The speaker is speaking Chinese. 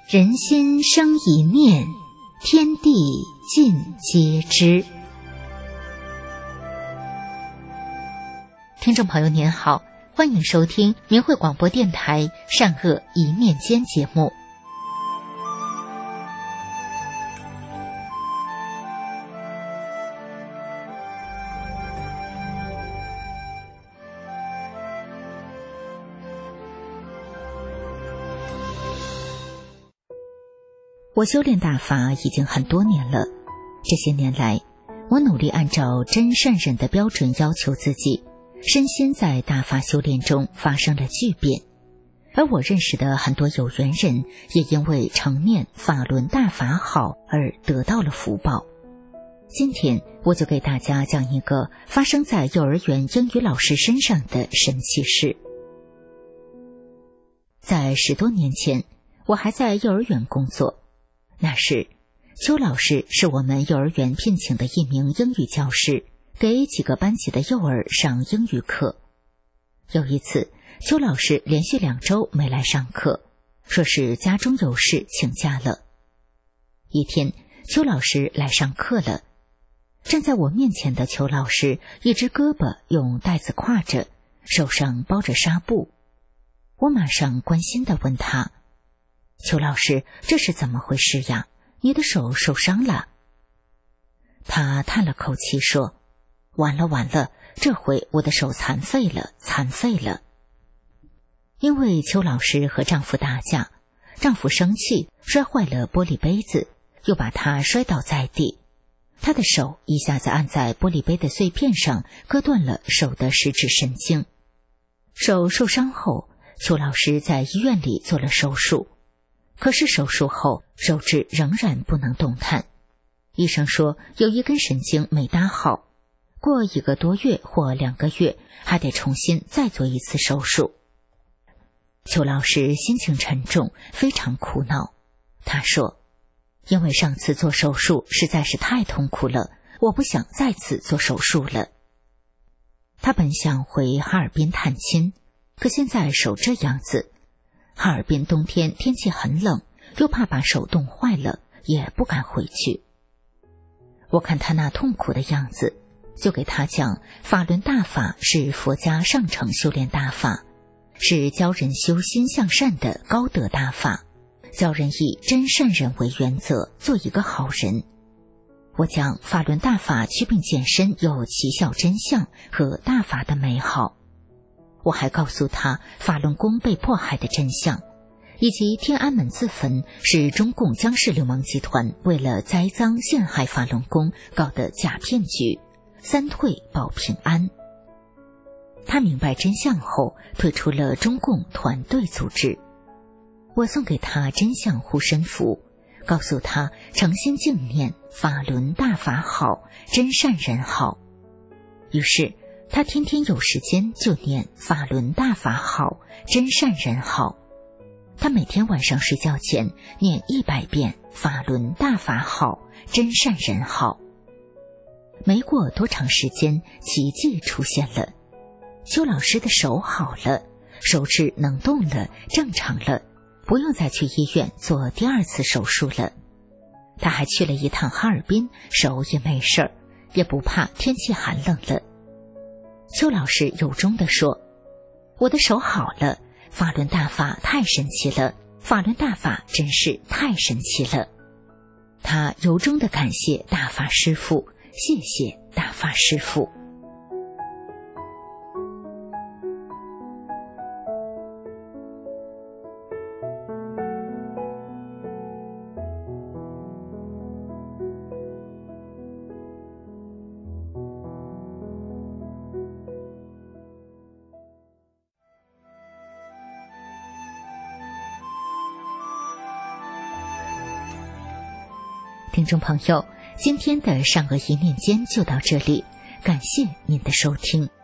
人心生一念，天地尽皆知。听众朋友您好，欢迎收听明慧广播电台善恶一念间节目。我修炼大法已经很多年了，这些年来，我努力按照真善忍的标准要求自己，身心在大法修炼中发生了巨变。而我认识的很多有缘人，也因为承念法轮大法好而得到了福报。今天我就给大家讲一个发生在幼儿园英语老师身上的神奇事。在10多年前，我还在幼儿园工作。那时，邱老师是我们幼儿园聘请的一名英语教师，给几个班级的幼儿上英语课。有一次，邱老师连续2周没来上课，说是家中有事请假了。一天，邱老师来上课了。站在我面前的邱老师，一只胳膊用带子挎着，手上包着纱布。我马上关心地问他：邱老师，这是怎么回事呀？你的手受伤了？他叹了口气说：完了，这回我的手残废了。因为邱老师和丈夫打架，丈夫生气摔坏了玻璃杯子，又把她摔倒在地，她的手一下子按在玻璃杯的碎片上，割断了手的食指神经。手受伤后，邱老师在医院里做了手术。可是手术后，手指仍然不能动弹。医生说有一根神经没搭好，过1个多月或2个月，还得重新再做一次手术。邱老师心情沉重，非常苦恼。他说：因为上次做手术实在是太痛苦了，我不想再次做手术了。他本想回哈尔滨探亲，可现在手这样子，哈尔滨冬天天气很冷，又怕把手冻坏了，也不敢回去。我看他那痛苦的样子，就给他讲法轮大法是佛家上乘修炼大法，是教人修心向善的高德大法，教人以真善忍为原则，做一个好人。我讲法轮大法祛病健身有奇效真相和大法的美好。我还告诉他法轮功被迫害的真相，以及天安门自焚是中共僵尸流氓集团为了栽赃陷害法轮功搞的假骗局，3退保平安。他明白真相后，退出了中共团队组织。我送给他真相护身符，告诉他诚心敬念法轮大法好，真善人好。于是他天天有时间就念法轮大法好，真善人好。他每天晚上睡觉前念100遍法轮大法好，真善人好。没过多长时间，奇迹出现了。邱老师的手好了，手指能动了，正常了，不用再去医院做第2次手术了。他还去了一趟哈尔滨，手也没事儿，也不怕天气寒冷了。邱老师由衷地说：我的手好了，法轮大法太神奇了，法轮大法真是太神奇了。他由衷地感谢大法师父，谢谢大法师父。听众朋友，今天的善恶一念间就到这里，感谢您的收听。